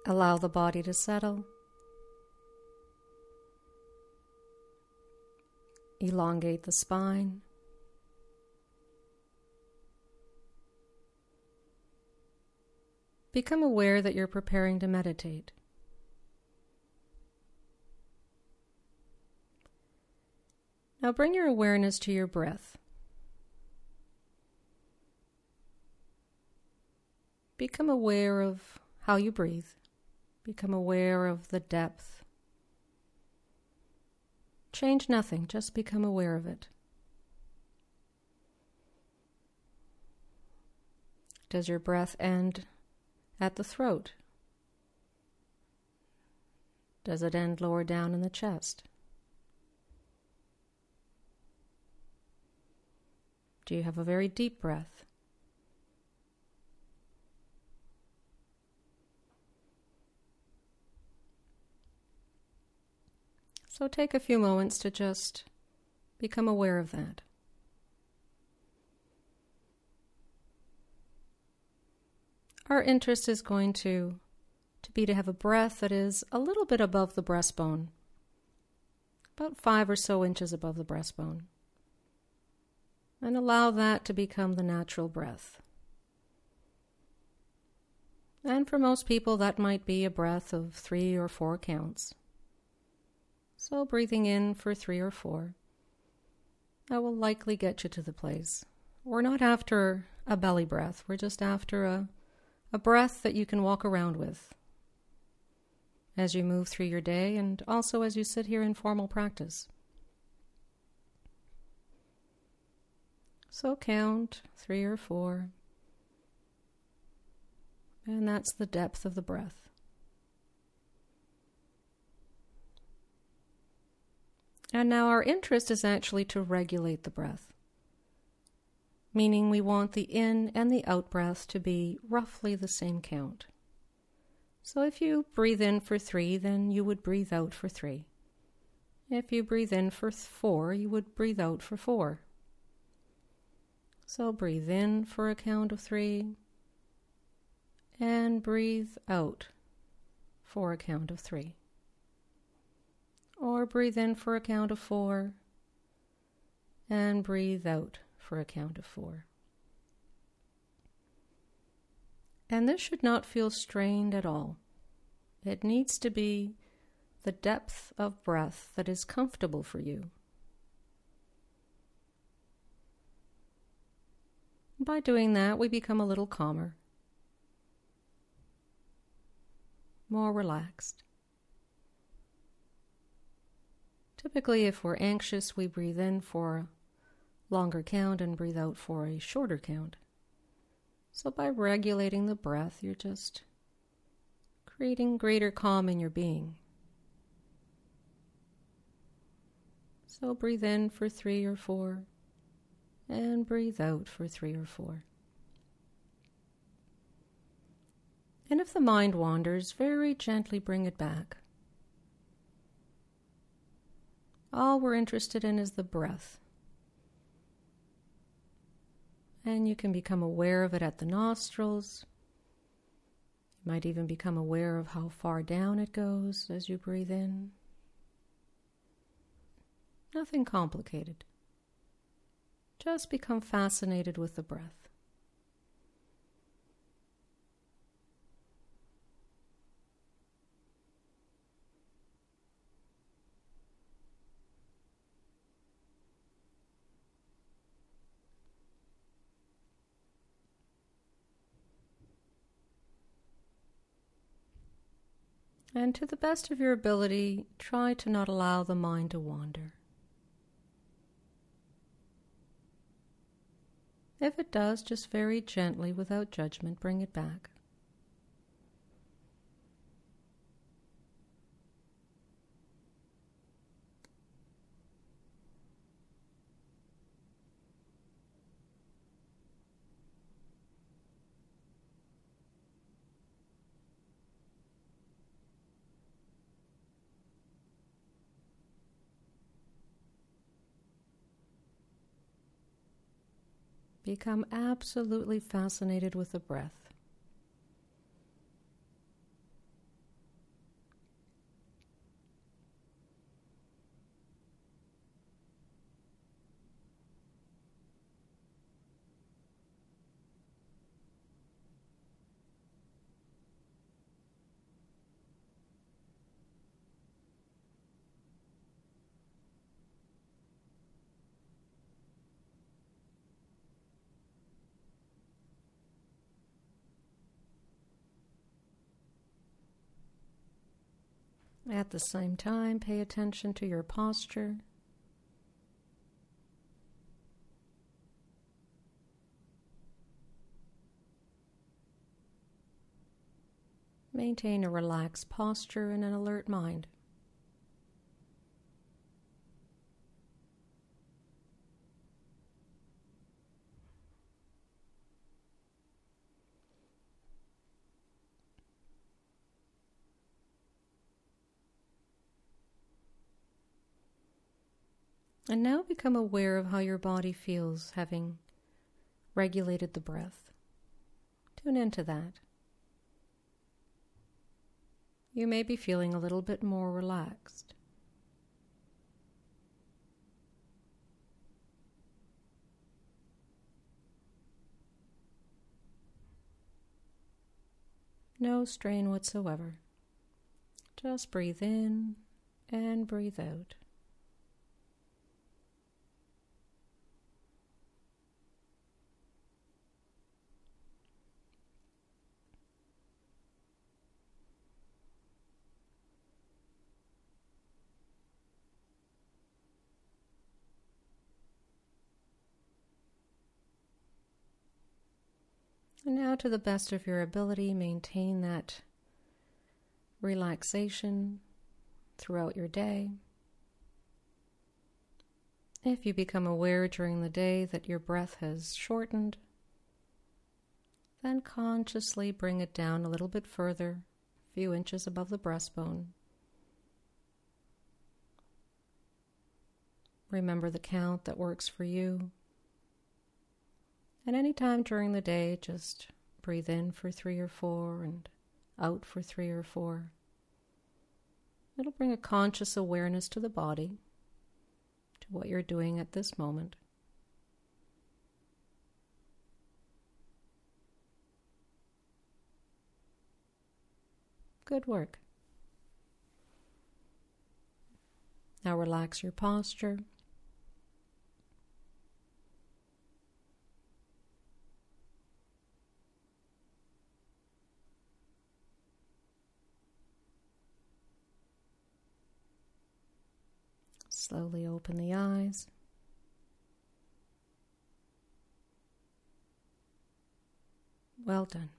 Allow the body to settle. Elongate the spine. Become aware that you're preparing to meditate. Now bring your awareness to your breath. Become aware of how you breathe. Become aware of the depth. Change nothing, just become aware of it. Does your breath end at the throat? Does it end lower down in the chest? Do you have a very deep breath? So take a few moments to just become aware of that. Our interest is going to be to have a breath that is a little bit above the breastbone, about 5 or so inches above the breastbone. And allow that to become the natural breath. And for most people, that might be a breath of 3 or 4 counts. So breathing in for 3 or 4, that will likely get you to the place. We're not after a belly breath. We're just after a breath that you can walk around with as you move through your day and also as you sit here in formal practice. So count 3 or 4, and that's the depth of the breath. And now our interest is actually to regulate the breath, meaning we want the in and the out breath to be roughly the same count. So if you breathe in for 3, then you would breathe out for 3. If you breathe in for 4, you would breathe out for 4. So breathe in for a count of 3 and breathe out for a count of 3. Or breathe in for a count of 4 and breathe out for a count of 4. And this should not feel strained at all. It needs to be the depth of breath that is comfortable for you. By doing that, we become a little calmer, more relaxed. Typically, if we're anxious, we breathe in for a longer count and breathe out for a shorter count. So by regulating the breath, you're just creating greater calm in your being. So breathe in for 3 or 4 and breathe out for 3 or 4. And if the mind wanders, very gently bring it back. All we're interested in is the breath. And you can become aware of it at the nostrils. You might even become aware of how far down it goes as you breathe in. Nothing complicated. Just become fascinated with the breath. And to the best of your ability, try to not allow the mind to wander. If it does, just very gently, without judgment, bring it back. Become absolutely fascinated with the breath. At the same time, pay attention to your posture. Maintain a relaxed posture and an alert mind. And now become aware of how your body feels having regulated the breath. Tune into that. You may be feeling a little bit more relaxed. No strain whatsoever. Just breathe in and breathe out. And now, to the best of your ability, maintain that relaxation throughout your day. If you become aware during the day that your breath has shortened, then consciously bring it down a little bit further, a few inches above the breastbone. Remember the count that works for you. And any time during the day, just breathe in for 3 or 4 and out for 3 or 4. It'll bring a conscious awareness to the body, to what you're doing at this moment. Good work. Now relax your posture. Slowly open the eyes. Well done.